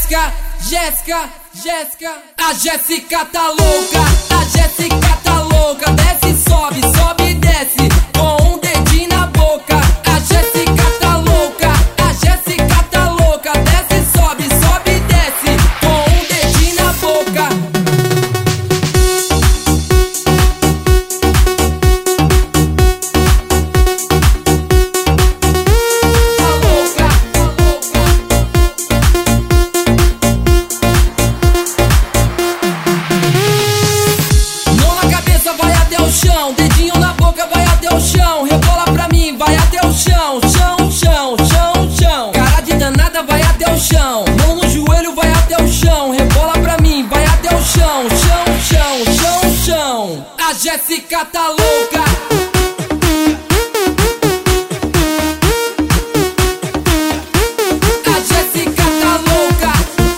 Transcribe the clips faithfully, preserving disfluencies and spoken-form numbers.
Jéssica, Jéssica, Jéssica. A Jéssica tá louca, a Jéssica tá louca. Desce, sobe, sobe e desce com um dedinho na boca. A Jéssica tá louca, a Jéssica tá louca. Desce, sobe, sobe e desce com um dedinho na boca. Dedinho na boca, vai até o chão. Rebola pra mim, vai até o chão. Chão, chão, chão, chão. Cara de danada, vai até o chão. Mão no joelho, vai até o chão. Rebola pra mim, vai até o chão. Chão, chão, chão, chão. A Jéssica tá louca. A Jéssica tá louca.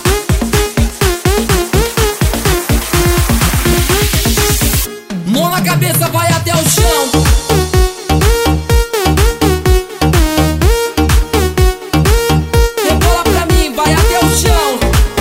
Mão na cabeça, vai até o chão. Rebola pra mim, vai até o chão.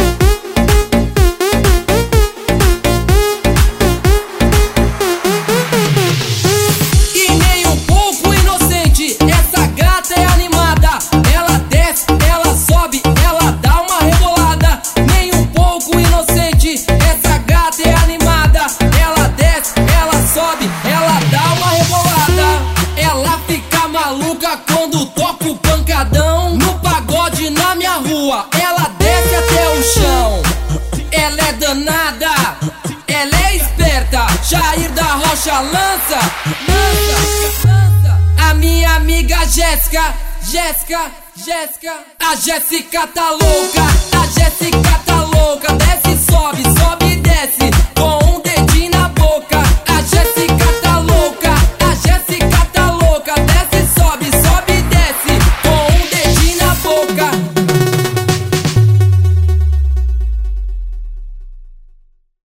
E nem um pouco inocente, essa gata é animada. Ela desce, ela sobe, ela dá uma rebolada. Nem um pouco inocente, essa gata é animada. Ela desce, ela sobe, ela dá uma rebolada. Ela fica maluca quando toca o pancadão. No pagode na minha rua, ela desce até o chão. Ela é danada, ela é esperta. Jair da Rocha lança, lança, lança. A minha amiga Jéssica, Jéssica, Jéssica. A Jéssica tá louca, a Jéssica tá louca. Desce, sobe, sobe e desce com um